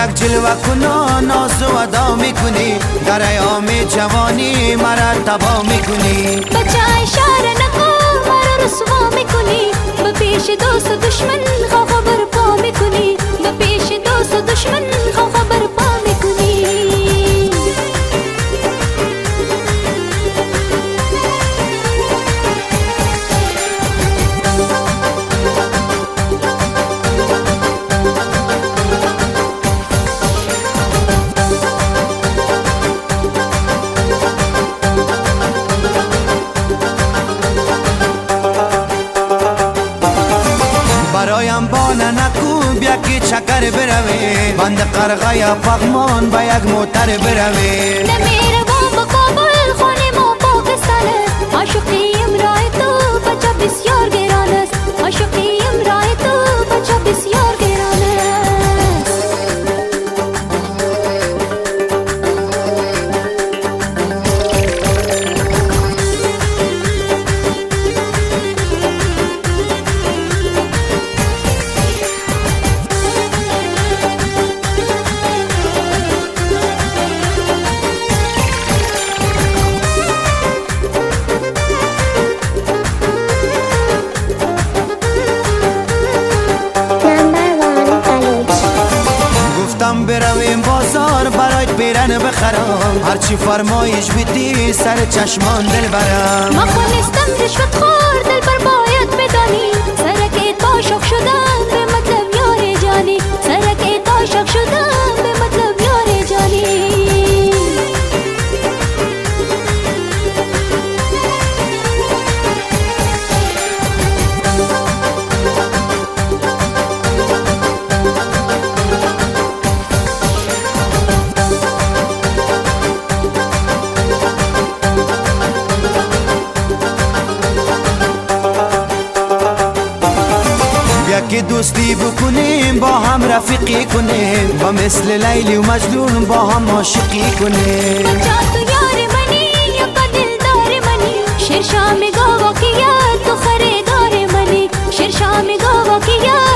یک جلوه کنا ناز و ادا میکنی، در ایام جوانی مرا تبا میکنی. بچه اشاره نکن مرا رسوا میکنی، به پیش دوست و دشمن خواه برپا میکنی، به پیش دوست و دشمن خواه برپا میکنی. برایم بانه نکو بیا که چکر بروی، بند قرغه یا پغمان با یک موتر بروی. نمیره با کابل خانه ما پاکستان است، عاشقی امرای تو بچه بسیار گران است، عاشقی امرای تو بچه بسیار گران است. برویم بازار برایت پیرن بخرم، هرچی فرمایش بیدی سر چشمان دل برم. ما خونستم رشوت خور دل بر باید بدانی، سرکت عاشق شدن به مطلب یار جانی، سرکت عاشق شدن به مطلب یار جانی. که دوستی بکنیم با هم رفیقی کنیم، با مثل لیلی و مجنون با هم عاشقی کنیم. بچه تو یار منی یا دلدار منی، شیرشا میگه واقعیت تو خریدار منی، شیرشا میگه واقعیت